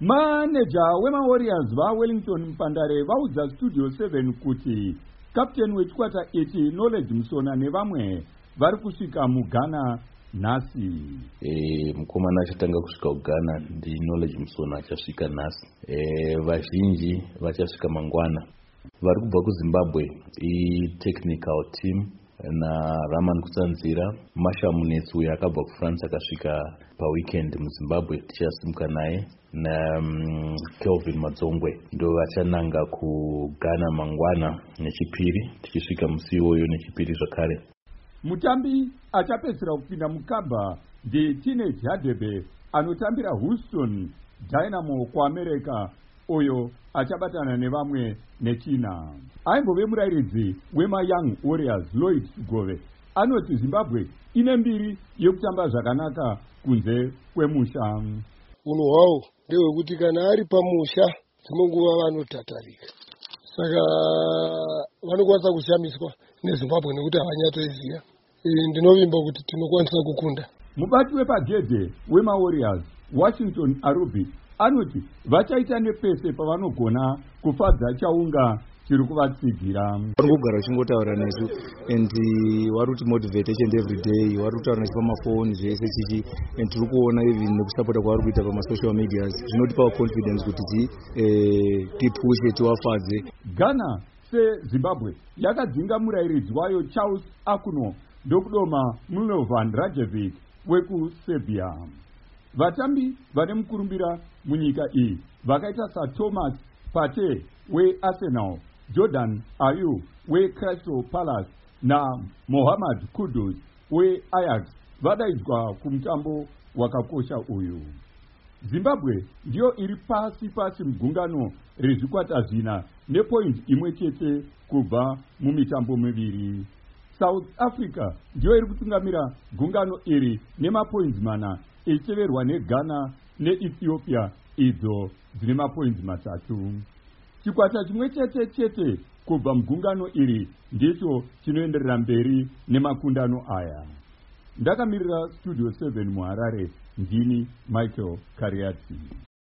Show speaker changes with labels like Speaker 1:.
Speaker 1: Maneja wemaWarriors vaWellington Mpandare vaudza Studio 7 kuti kapteni wechikwata ichi Knowledge Musona nevamwe vari kusvika muGhana nhasi.
Speaker 2: Mukomana achatanga kusvika kuGhana ndi Knowledge Musona achasvika nhasi. Vazhinji vachasvika mangwana. Vari kubva kuZimbabwe technical team na Raman Kutsanzira, Masha Munetsu yakabva kuFrance akasvika paweekend muZimbabwe tichasimuka naye na Kelvin Madzongwe ndo vachananga kuGhana mangwana nechipiri tichisvika musi iwoyo nechipiri zvakare.
Speaker 1: Mutambi achapedzera kupinda mukaba ndi Teenage Hadebe anotambira Houston Dynamo kuAmerica uyo achabatana nevamwe nechina. Aimbove murairidzi wemaYoung Warriors Lloyd Sugove anoti Zimbabwe ine mbiri yekutamba zvakanaka kunze kwemusha.
Speaker 3: Unhu hwawo ndewekuti kana ari pamusha dzimwe nguva vanotatarika, saka vanokwanisa kushamiswa neZimbabwe nekuti havanyatoiziva. Ndinovimba kuti tinokwanisa kukunda.
Speaker 1: Mubati wepagedhe wemaWarriors Washington Arubi anoti vachaita nepese pavanogona kufadza chaunga chiri kuvatsigira.
Speaker 4: Vari kugara uchingotaura nesu and vari kuti motivate each and every day, vari kutaura nesu pamafoni zvese chichi, and tiri kuona even nekusapota kwavari kuita pamasocial medias zvinotipa confidence kuti tipushe tiwafadze.
Speaker 1: Ghana seZimbabwe yakadzinga murairidzi wayo Charles Akuno ndokudoma Milovan Rajevic wekuSerbia. Vatambi vane mukurumbira munyika iyi vakaita saThomas Partey weArsenal, Jordan Ayew weCrystal Palace na Mohamed Kudus weAjax vadaidzwa kumutambo wakakosha uyu. Zimbabwe ndiyo iri pasi mugungano rezvikwata zvina nepoint imwe chete kubva mumitambo miviri. South Africa ndiyo iri kutungamira gungano iri nemapoints mana ichiteverwa neGhana neEthiopia idzo dzine mapoints 3. Chikwata chimwe chete kubva mugungano iri ndicho chinoenderera mberi nemakundano aya. Ndakamirira Studio 7 muHarare, ndini Michael Kariati.